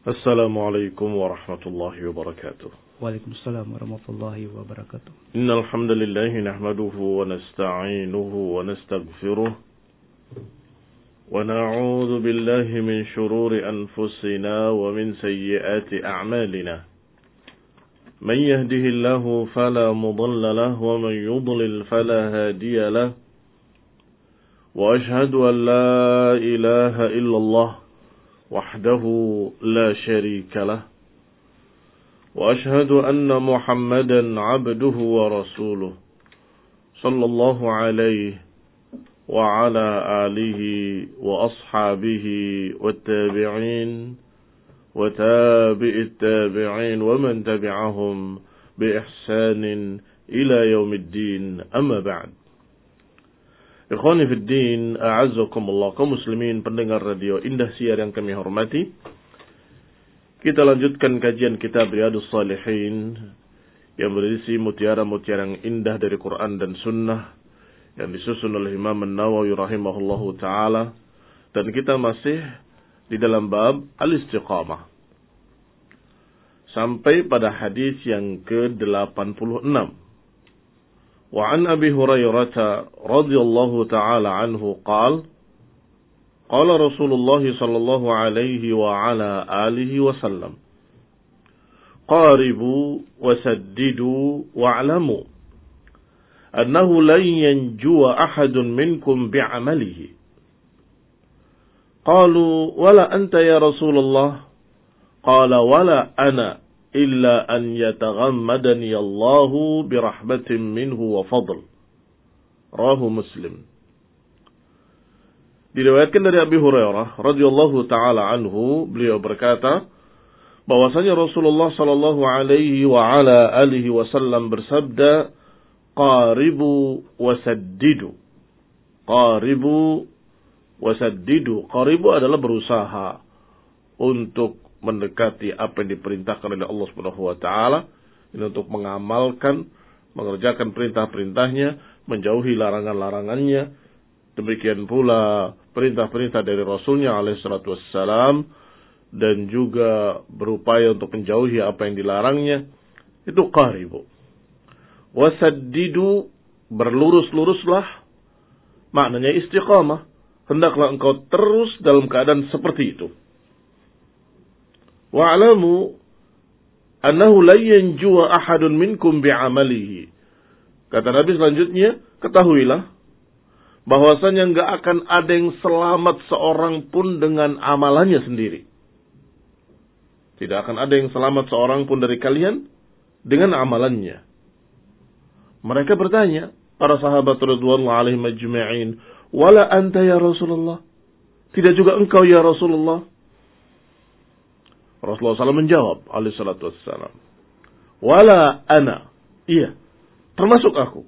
Assalamualaikum warahmatullahi wabarakatuh. Waalaikumsalam warahmatullahi wabarakatuh. Innal hamdalillah nahmaduhu wa nasta'inuhu wa nastaghfiruh wa na'udzu billahi min shururi anfusina wa min sayyiati a'malina. Man yahdihillahu fala mudilla lahu wa man yudlil fala hadiya lahu. Wa ashhadu an la ilaha illallah وحده لا شريك له وأشهد أن محمدا عبده ورسوله صلى الله عليه وعلى آله وأصحابه والتابعين وتابع التابعين ومن تبعهم بإحسان إلى يوم الدين أما بعد. Ikhwani fid din, a'azzakumullah, kaum muslimin pendengar radio Indah Siar yang kami hormati. Kita lanjutkan kajian kitab Riyadhus Shalihin yang berisi mutiara-mutiara yang indah dari Quran dan Sunnah yang disusun oleh Imam An-Nawawi rahimahullahu taala, dan kita masih di dalam bab al-istiqamah sampai pada hadis yang ke-86. وعن أبي هريرة رضي الله تعالى عنه قال قال رسول الله صلى الله عليه وعلى آله وسلم قاربوا وسددوا واعلموا أنه لن ينجو أحد منكم بعمله قالوا ولا أنت يا رسول الله قال ولا أنا إلا أن يتغمدني الله برحمة منه وفضل. Rawahu Muslim. Diriwayatkan dari Abi Hurairah radhiyallahu taala anhu, beliau berkata bahwasanya Rasulullah sallallahu alaihi wa ala alihi wasallam bersabda, qaribu wasaddidu. Qaribu wasaddidu. Qaribu adalah berusaha untuk mendekati apa yang diperintahkan oleh Allah Subhanahu wa taala, ini untuk mengamalkan, mengerjakan perintah-perintahnya, menjauhi larangan-larangannya. Demikian pula perintah-perintah dari Rasulnya alaihi salatu wassalam, dan juga berupaya untuk menjauhi apa yang dilarangnya. Itu qaribu. Wasaddidu, berlurus-luruslah, maknanya istiqamah. Hendaklah engkau terus dalam keadaan seperti itu. Wa'lamu annahu la yanjuwa ahadun minkum bi'amalihi. Kata Nabi selanjutnya, ketahuilah bahwasanya enggak akan ada yang selamat seorang pun dengan amalannya sendiri. Tidak akan ada yang selamat seorang pun dari kalian dengan amalannya. Mereka bertanya, para sahabat radhiyallahu alaihim ajma'in, wala anta ya Rasulullah? Tidak juga engkau ya Rasulullah? Rasulullah SAW menjawab alaihi salatu wassalam, wala ana, iya, termasuk aku,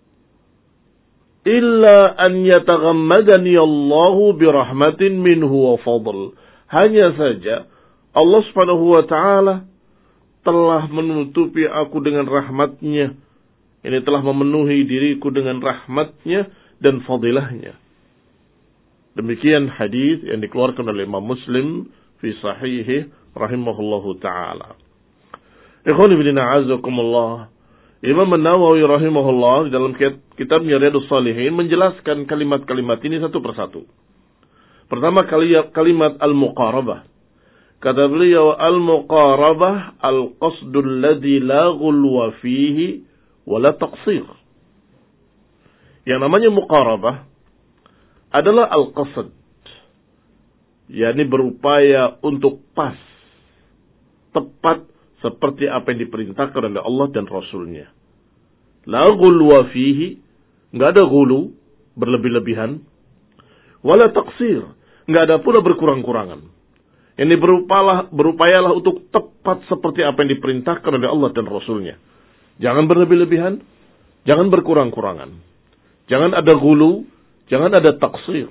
illa an yataghammadani Allahu birahmatin minhu wa fadl. Hanya saja Allah Subhanahu wa taala telah menutupi aku dengan rahmatnya. Ini telah memenuhi diriku dengan rahmatnya dan fadilahnya. Demikian hadis yang dikeluarkan oleh Imam Muslim fi sahihih rahimahullahu ta'ala. Ikhwani fillah a'azzakumullah. Imam An-Nawawi rahimahullah dalam kitabnya Riyadhus Shalihin menjelaskan kalimat-kalimat ini satu persatu. Pertama kalimat al-muqarabah. Kata beliau, al-muqarabah al-qasdul ladzi la ghulwa fihi wa la taqsir. Yang namanya muqarabah adalah al-qasd, yakni berupaya untuk pas, tepat seperti apa yang diperintahkan oleh Allah dan Rasulnya. La ghulwa fihi, enggak ada ghulu, berlebih-lebihan. Wala taqsir, enggak ada pula berkurang-kurangan. Ini berupayalah untuk tepat seperti apa yang diperintahkan oleh Allah dan Rasulnya. Jangan berlebih-lebihan, jangan berkurang-kurangan. Jangan ada ghulu, jangan ada taqsir.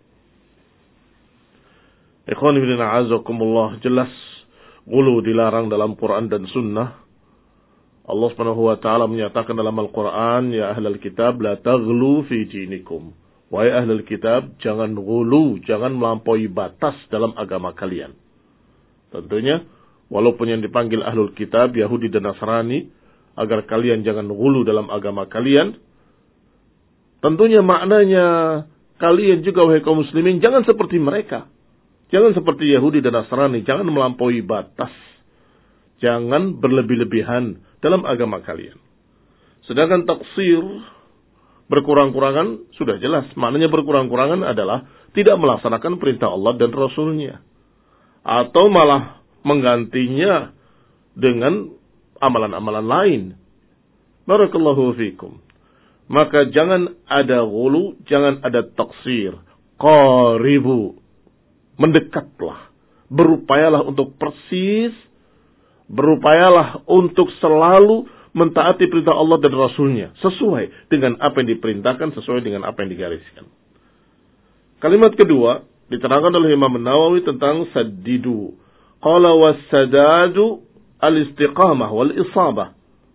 Ikhwan fillah a'azzakumullah, jelas ghulu dilarang dalam Quran dan Sunnah. Allah Subhanahu wa taala menyatakan dalam Al-Quran, ya ahlal kitab la taghlu fi dinikum. Wahai ahlul kitab, jangan ghulu, jangan melampaui batas dalam agama kalian. Tentunya, walaupun yang dipanggil ahlul kitab, Yahudi dan Nasrani, agar kalian jangan ghulu dalam agama kalian, tentunya maknanya kalian juga wahai kaum muslimin jangan seperti mereka. Jangan seperti Yahudi dan Nasrani, jangan melampaui batas. Jangan berlebih-lebihan dalam agama kalian. Sedangkan taksir, berkurang-kurangan, sudah jelas. Maknanya berkurang-kurangan adalah tidak melaksanakan perintah Allah dan Rasulnya. Atau malah menggantinya dengan amalan-amalan lain. Barakallahu fikum. Maka jangan ada ghulu, jangan ada taksir. Qaribu. Mendekatlah. Berupayalah untuk persis. Berupayalah untuk selalu mentaati perintah Allah dan Rasulnya. Sesuai dengan apa yang diperintahkan, sesuai dengan apa yang digariskan. Kalimat kedua, diterangkan oleh Imam Nawawi tentang saddidu. Qala was-sadadu al-istiqamah wal-isabah.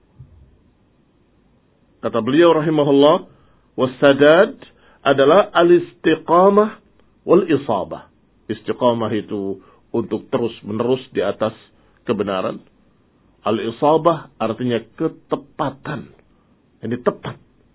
Kata beliau rahimahullah, was-sadad adalah al-istiqamah wal-isabah. Istiqamah itu untuk terus-menerus di atas kebenaran. Al-isabah artinya ketepatan. Ini tepat.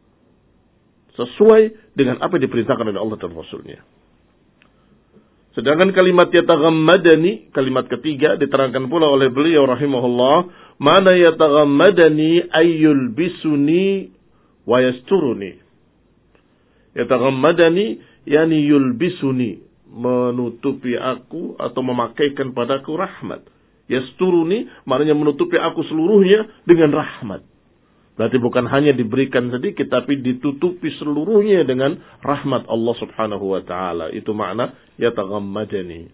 Sesuai dengan apa yang diperintahkan oleh Allah dan Rasulnya. Sedangkan kalimat yataghammadani, kalimat ketiga diterangkan pula oleh beliau rahimahullah, mana yataghammadani ayyul bisuni wa yasturuni. Yataghammadani yani yulbisuni, menutupi aku atau memakaikan padaku rahmat. Yasturuni maknanya menutupi aku seluruhnya dengan rahmat. Berarti bukan hanya diberikan sedikit, tapi ditutupi seluruhnya dengan rahmat Allah subhanahu wa ta'ala. Itu makna yataghammadani.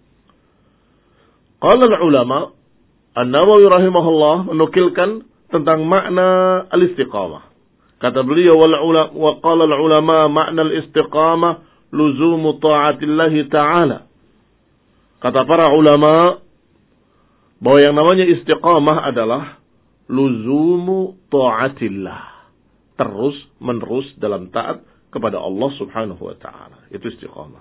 Qala al-ulama, An-Nawawi rahimahullah menukilkan tentang makna al-istiqamah. Kata beliau, wa qala al-ulama makna al-istiqamah luzumu ta'atillahi ta'ala. Kata para ulama, bahwa yang namanya istiqamah adalah luzumu ta'atillah. Terus menerus dalam taat kepada Allah subhanahu wa ta'ala. Itu istiqamah.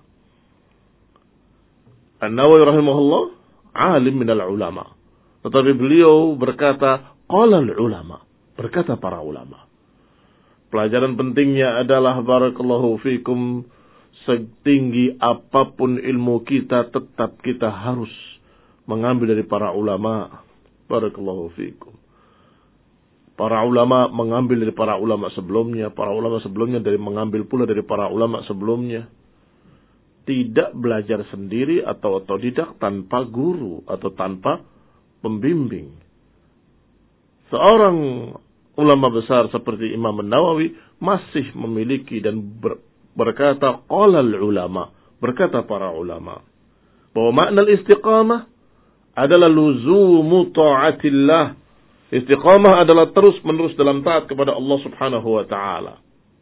An-Nawawi rahimahullah alim minal ulama. Tetapi beliau berkata, qala al-ulama. Berkata para ulama. Pelajaran pentingnya adalah barakallahu fikum, setinggi apapun ilmu kita, tetap kita harus mengambil dari para ulama. Barakallahu fikum. Para ulama mengambil dari para ulama sebelumnya. Para ulama sebelumnya mengambil pula dari para ulama sebelumnya. Tidak belajar sendiri atau otodidak tanpa guru atau tanpa pembimbing. Seorang ulama besar seperti Imam Nawawi masih memiliki dan berkata qala al-ulama, berkata para ulama, bahwa makna istiqamah adalah luzumu ta'atillah. Istiqamah adalah terus-menerus dalam taat kepada Allah subhanahu wa ta'ala.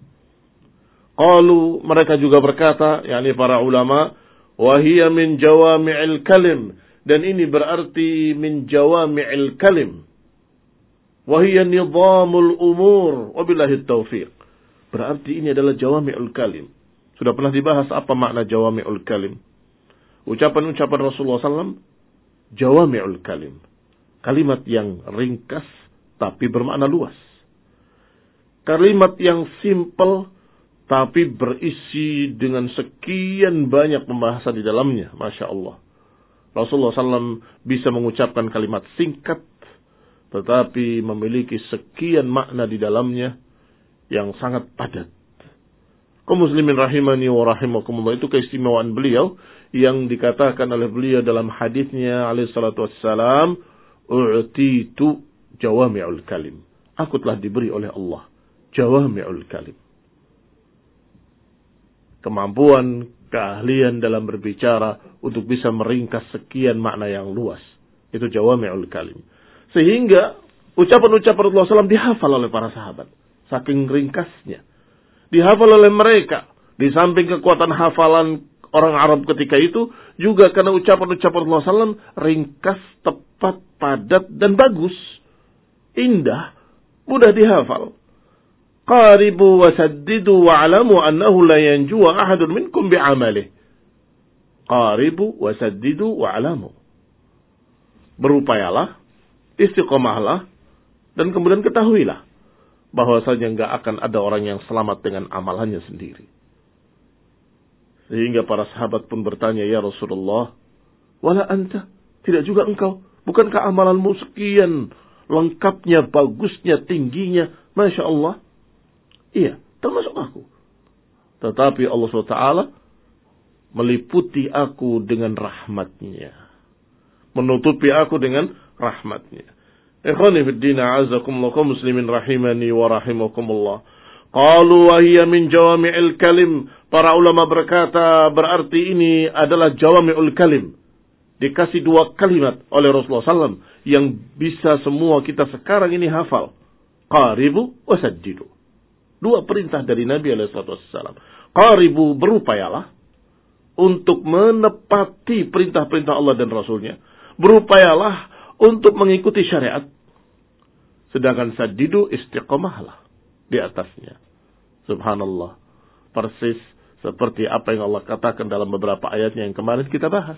Qalu, mereka juga berkata, yakni para ulama, wa hiya min jawami'il kalim, dan ini berarti min jawami'il kalim. Wa hiya nizamul umur, wabillahi taufiq. Berarti ini adalah jawami'ul kalim. Sudah pernah dibahas apa makna jawami'ul kalim. Ucapan-ucapan Rasulullah SAW, jawami'ul kalim. Kalimat yang ringkas tapi bermakna luas. Kalimat yang simple tapi berisi dengan sekian banyak pembahasan di dalamnya. Masya Allah. Rasulullah SAW bisa mengucapkan kalimat singkat tetapi memiliki sekian makna di dalamnya yang sangat padat. Kaum muslimin rahimani wa rahimakumullah, itu keistimewaan beliau yang dikatakan oleh beliau dalam hadisnya alaihi salatu wassalam, u'titu jawami'ul kalim. Aku telah diberi oleh Allah jawami'ul kalim. Kemampuan, keahlian dalam berbicara untuk bisa meringkas sekian makna yang luas. Itu jawami'ul kalim. Sehingga ucapan-ucapan Rasulullah SAW dihafal oleh para sahabat. Saking ringkasnya. Dihafal oleh mereka. Di samping kekuatan hafalan orang Arab ketika itu, juga karena ucapan-ucapan Rasulullah SAW ringkas, tepat, padat, dan bagus. Indah, mudah dihafal. Qaribu wa saddidu wa'alamu annahu la yanjuwa ahadun minkum bi'amalih. Qaribu wa saddidu wa'alamu. berupayalah, istiqomahlah, dan kemudian ketahuilah bahwasanya enggak akan ada orang yang selamat dengan amalannya sendiri. Sehingga para sahabat pun bertanya, ya Rasulullah, wala anta, tidak juga engkau, bukankah amalanmu sekian lengkapnya, bagusnya, tingginya, Masya Allah? Iya, termasuk aku. Tetapi Allah SWT meliputi aku dengan rahmatnya, menutupi aku dengan rahmatnya. Ikhwani fiddin, a'azakumullah, kaum muslimin rahimani wa rahimakumullah. Qalu wa hiya min jawami'il kalim. Para ulama berkata, berarti ini adalah jawami'ul kalim. Dikasih 2 kalimat oleh Rasulullah SAW yang bisa semua kita sekarang ini hafal. Qaribu wa saddidu. 2 perintah dari Nabi SAW. Qaribu, berupayalah untuk menepati perintah-perintah Allah dan Rasulnya. Berupayalah untuk mengikuti syariat. Sedangkan saddidu, istiqomahlah di atasnya. Subhanallah. Persis seperti apa yang Allah katakan dalam beberapa ayatnya yang kemarin kita bahas.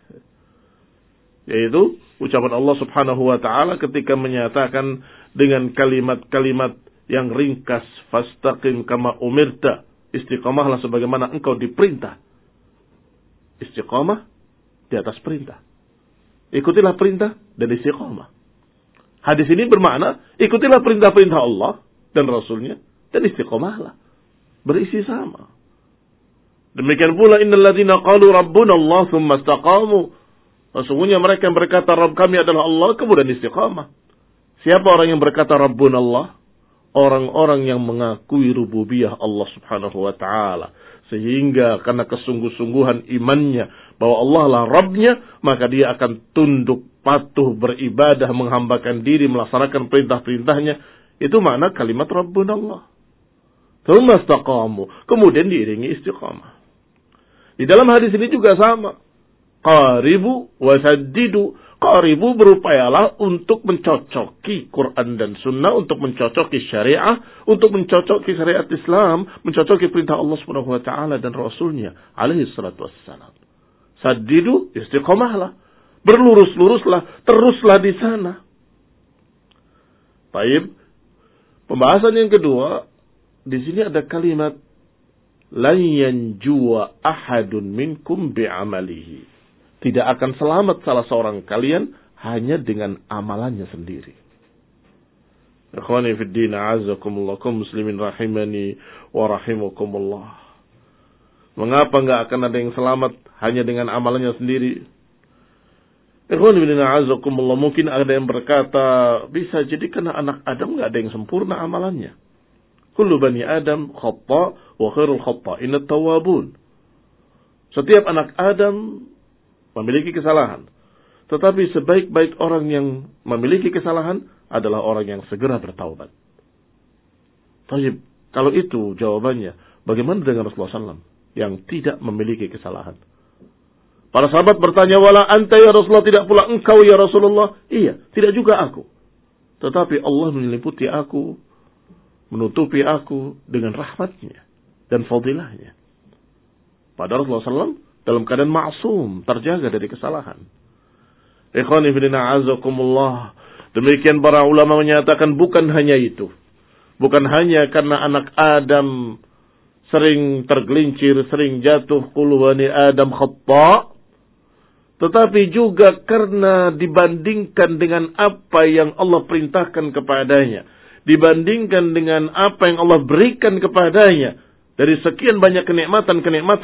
Yaitu ucapan Allah Subhanahu wa ta'ala ketika menyatakan dengan kalimat-kalimat yang ringkas, fastaqim kama umirta, istiqomahlah sebagaimana engkau diperintah. Istiqomah di atas perintah. Ikutilah perintah dan istiqomah. Hadis ini bermakna ikutilah perintah-perintah Allah dan Rasulnya dan istiqomahlah. Berisi sama. Demikian pula innal ladzina qalu rabbuna Allah tsumma istaqamu. Sesungguhnya mereka yang berkata Rabb kami adalah Allah kemudian istiqamah. Siapa orang yang berkata Rabbuna Allah? Orang-orang yang mengakui rububiyah Allah Subhanahu wa taala. Sehingga karena kesungguh-sungguhan imannya bahwa Allah lah Rabbnya, maka dia akan tunduk, patuh, beribadah, menghambakan diri, melaksanakan perintah-perintahnya. Itu makna kalimat Rabbuna Allah. Tsumma istaqamu. Kemudian diiringi istiqamah. Di dalam hadis ini juga sama. Qaribu wa saddidu. Qaribu, berupayalah untuk mencocoki Quran dan Sunnah, untuk mencocoki syariah, untuk mencocoki syariat Islam, mencocoki perintah Allah Subhanahu wa taala dan Rasulnya alaihi salatu wassalam. Saddidu, istiqomahlah, berlurus-luruslah, teruslah di sana. Baik. Pembahasan yang kedua, di sini ada kalimat lan yanjuwa ahadun minkum bi'amalihi. Tidak akan selamat salah seorang kalian hanya dengan amalannya sendiri. Ikhwani fid din, a'azakumullah, kaum muslimin rahimani wa rahimakumullah. Mengapa enggak akan ada yang selamat hanya dengan amalannya sendiri? Ikhwani fid din, a'azakumullah, mungkin ada yang berkata, bisa jadi karena anak Adam enggak ada yang sempurna amalannya. Kullu bani Adam khata wa khairul khata'in at-tawwabun. Setiap anak Adam memiliki kesalahan. Tetapi sebaik-baik orang yang memiliki kesalahan adalah orang yang segera bertaubat. Taib, kalau itu jawabannya, bagaimana dengan Rasulullah SAW yang tidak memiliki kesalahan? Para sahabat bertanya, wala anta ya Rasulullah, tidak pula engkau ya Rasulullah? Iya, tidak juga aku. Tetapi Allah menyeliputi aku, menutupi aku dengan rahmatnya dan fadilahnya. Padahal Rasulullah SAW dalam keadaan maksum, terjaga dari kesalahan. Ikhwani fillah azakumullah. Demikian para ulama menyatakan bukan hanya itu. Bukan hanya karena anak Adam sering tergelincir, sering jatuh, kullu bani Adam khata'. Tetapi juga karena dibandingkan dengan apa yang Allah perintahkan kepadanya. Dibandingkan dengan apa yang Allah berikan kepadanya. Dari sekian banyak kenikmatan,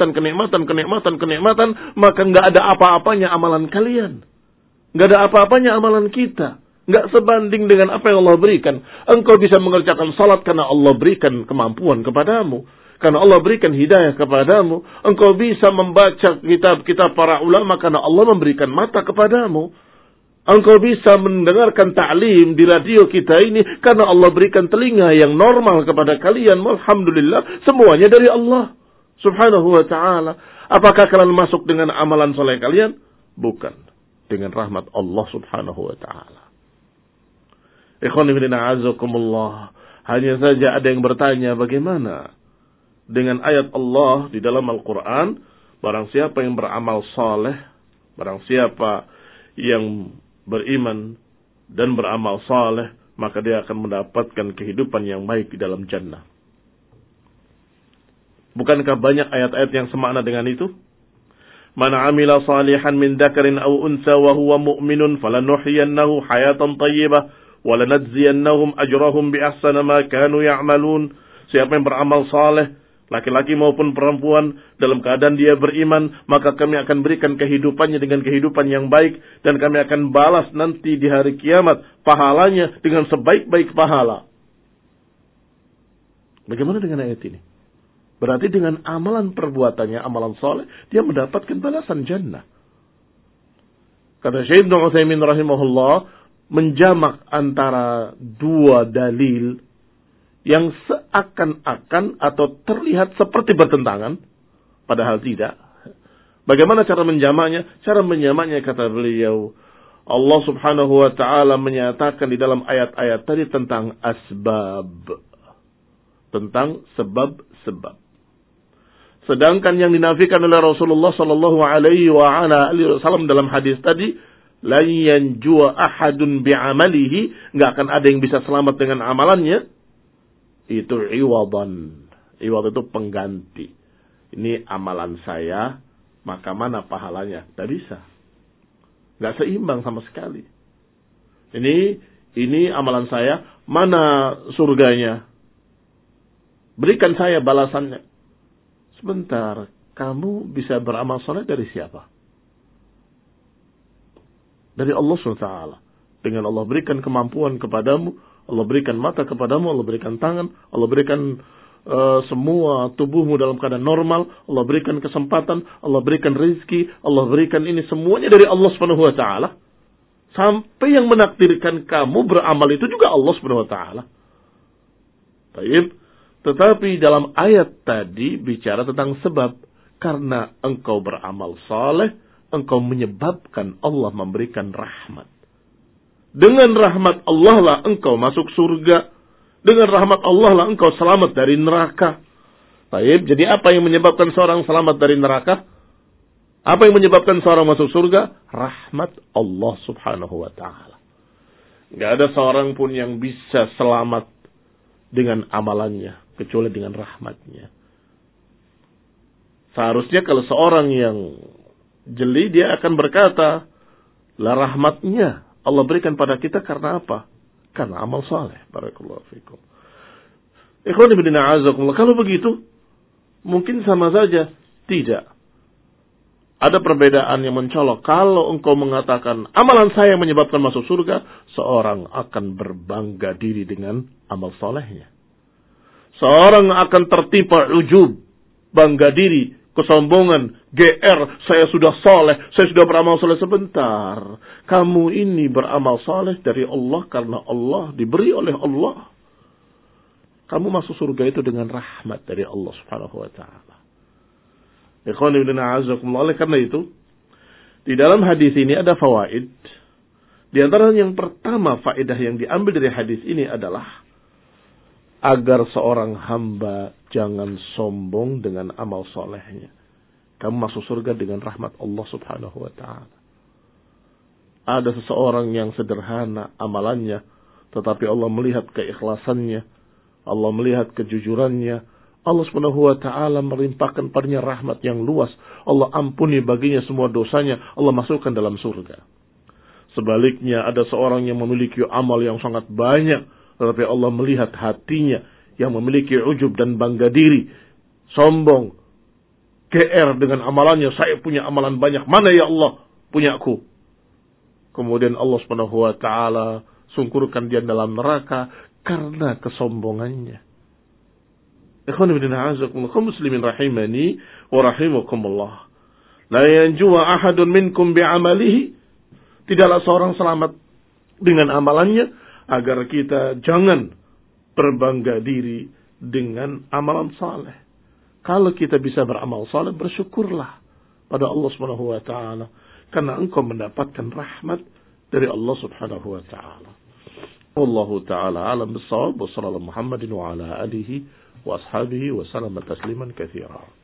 maka enggak ada apa-apanya amalan kalian. Enggak ada apa-apanya amalan kita. Enggak sebanding dengan apa yang Allah berikan. Engkau bisa mengerjakan salat karena Allah berikan kemampuan kepadamu. Karena Allah berikan hidayah kepadamu. Engkau bisa membaca kitab-kitab para ulama karena Allah memberikan mata kepadamu. Engkau bisa mendengarkan ta'lim di radio kita ini karena Allah berikan telinga yang normal kepada kalian. Alhamdulillah, semuanya dari Allah Subhanahu wa ta'ala. Apakah kalian masuk dengan amalan soleh kalian? Bukan. Dengan rahmat Allah Subhanahu wa ta'ala. Ikhwani fillah azakumullah. Hanya saja ada yang bertanya, bagaimana dengan ayat Allah di dalam Al-Quran? Barang siapa yang beramal soleh, barang siapa yang beriman dan beramal saleh, maka dia akan mendapatkan kehidupan yang baik di dalam jannah. Bukankah banyak ayat-ayat yang semakna dengan itu? Man amila salihan min dzakarin aw unsa wa huwa mu'minun falanuhyiyannahu hayatan thayyibah wa lanajziyannahum ajrahum bi ahsani ma kanu ya'malun. Siapa yang beramal saleh, laki-laki maupun perempuan, dalam keadaan dia beriman, maka kami akan berikan kehidupannya dengan kehidupan yang baik, dan kami akan balas nanti di hari kiamat pahalanya dengan sebaik-baik pahala. Bagaimana dengan ayat ini? Berarti dengan amalan perbuatannya, amalan soleh, dia mendapatkan balasan jannah. Kata Syekh Ibnu Utsaimin rahimahullah, menjamak antara dua dalil yang seakan-akan atau terlihat seperti bertentangan, padahal tidak. Bagaimana cara menjamaknya? Cara menjamaknya, kata beliau, Allah subhanahu wa ta'ala menyatakan di dalam ayat-ayat tadi tentang asbab. Tentang sebab-sebab. Sedangkan yang dinafikan oleh Rasulullah sallallahu alaihi wasallam dalam hadis tadi, la yanjua ahadun bi'amalihi, enggak akan ada yang bisa selamat dengan amalannya. Itu iwadan. Iwad itu pengganti. Ini amalan saya, maka mana pahalanya? Tidak bisa. Enggak seimbang sama sekali. Ini amalan saya, mana surganya? Berikan saya balasannya. Sebentar, kamu bisa beramal saleh dari siapa? Dari Allah SWT. Dengan Allah berikan kemampuan kepadamu, Allah berikan mata kepadamu, Allah berikan tangan, Allah berikan semua tubuhmu dalam keadaan normal, Allah berikan kesempatan, Allah berikan rezeki, Allah berikan ini semuanya dari Allah SWT. Sampai yang menakdirkan kamu beramal itu juga Allah SWT. Baik. Tetapi dalam ayat tadi bicara tentang sebab. Karena engkau beramal saleh, engkau menyebabkan Allah memberikan rahmat. Dengan rahmat Allah lah engkau masuk surga. Dengan rahmat Allah lah engkau selamat dari neraka. Baik, jadi apa yang menyebabkan seorang selamat dari neraka? Apa yang menyebabkan seorang masuk surga? Rahmat Allah subhanahu wa ta'ala. Gak ada seorang pun yang bisa selamat dengan amalannya, kecuali dengan rahmatnya. Seharusnya kalau seorang yang jeli, dia akan berkata, lah rahmatnya Allah berikan pada kita karena apa? Karena amal saleh. Barakallahu fikum. Ikhwan ibn a'azakumullah. Kalau begitu, mungkin sama saja. Tidak. Ada perbedaan yang mencolok. Kalau engkau mengatakan, amalan saya menyebabkan masuk surga, seorang akan berbangga diri dengan amal salehnya. Seorang akan tertimpa ujub, bangga diri, kesombongan, GR, saya sudah saleh, saya sudah beramal saleh. Sebentar, kamu ini beramal saleh dari Allah karena Allah, diberi oleh Allah. Kamu masuk surga itu dengan rahmat dari Allah subhanahu wa ta'ala. Ikhwan ibn a'azakumullah. Oleh karena itu, di dalam hadis ini ada fawaid. Di antara yang pertama, faedah yang diambil dari hadis ini adalah agar seorang hamba jangan sombong dengan amal solehnya. Kamu masuk surga dengan rahmat Allah subhanahu wa ta'ala. Ada seseorang yang sederhana amalannya, tetapi Allah melihat keikhlasannya, Allah melihat kejujurannya, Allah subhanahu wa ta'ala melimpahkan padanya rahmat yang luas. Allah ampuni baginya semua dosanya, Allah masukkan dalam surga. Sebaliknya ada seorang yang memiliki amal yang sangat banyak, tetapi Allah melihat hatinya yang memiliki ujub dan bangga diri, sombong, GR dengan amalannya, saya punya amalan banyak, mana ya Allah punyaku. Kemudian Allah subhanahu wa ta'ala sungkurkan dia dalam neraka karena kesombongannya. Ikhwan ibn a'azakumullah, kaum muslimin rahimani wa rahimakumullah. La yanjua ahadun minkum bi'amalihi. Tidaklah seorang selamat dengan amalannya, agar kita jangan berbangga diri dengan amalan saleh. Kalau kita bisa beramal saleh, bersyukurlah pada Allah Subhanahu wa taala, karena engkau mendapatkan rahmat dari Allah Subhanahu wa taala. Wallahu taala alam bis-shawab. Wa sallallahu Muhammadin wa ala alihi wa ashabihi wa sallama tasliman katsira.